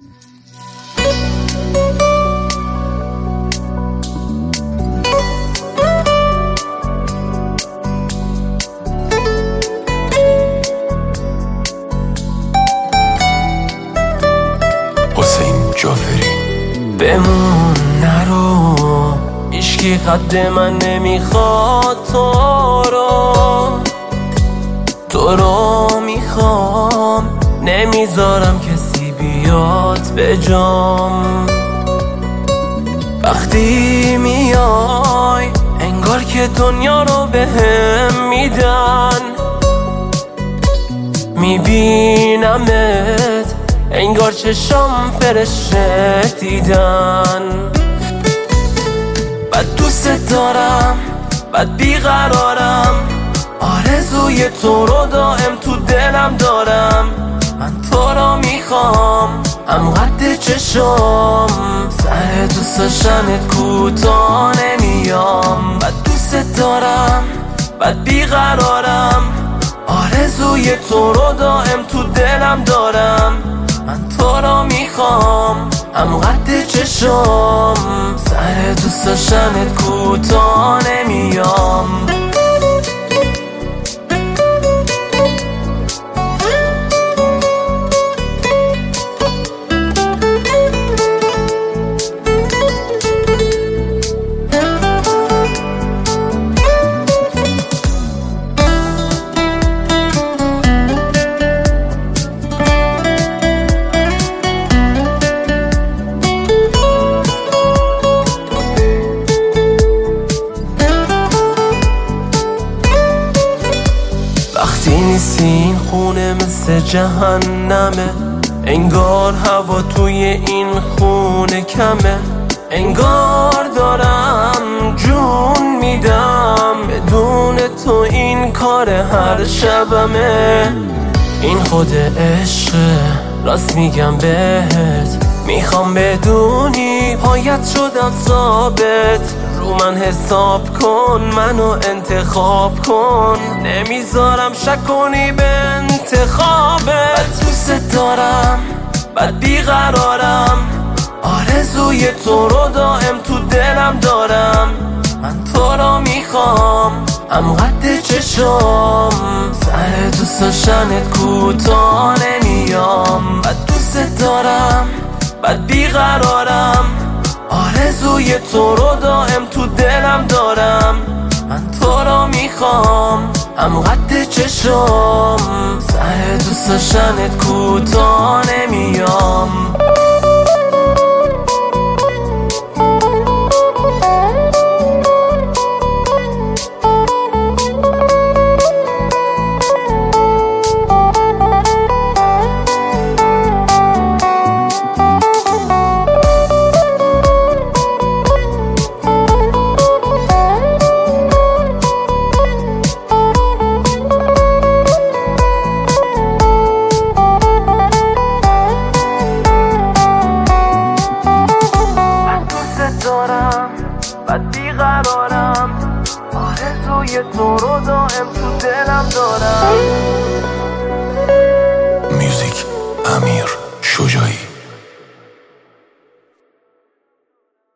بمون نرو، هیچکی قد من نمیخواد تو رو میخوام، نمیذارم کسی بیاد به جام. وقتی میای انگار که دنیا رو بهم میدن، میبینمت انگار چشام فرشته دیدن. بد دوست دارم، بد بیقرارم، آرزوی تو رو دائم تو دلم دارم. من تو رو میخوام هم قد چشام، سر دوست داشتنت کوتاه نمیام. بد دوست دارم، بد بیقرارم، آرزوی تو رو دائم تو دلم دارم. من تو رو میخوام هم قد چشام، سر دوست داشتنت کوتاه نمیام. وقتی نیستی این خونه مثل جهنمه، انگار هوا توی این خونه کمه. انگار دارم جون میدم، بدون تو این کار هر شبمه. این خود عشقه، راست میگم بهت، میخوام بدونی پایت شدم ثابت. رو من حساب کن، منو انتخاب کن، نمیذارم شک کنی به انتخابت. بد دوست دارم، بد بیقرارم، آرزوی تو رو دائم تو دلم دارم. من تو رو میخوام هم قد چشام، سر دوست داشتنت کوتاه نمیام. بد دوست دارم، بد بیقرارم، آرزوی تو رو دائم تو دلم دارم. من تو رو میخوام هم قد چشام، سر دوست داشتنت کوتاه نمیام. بد بیقرارم، آرزوی تو رو دائم تو دلم دارم. میوزیک امیر شجاعی.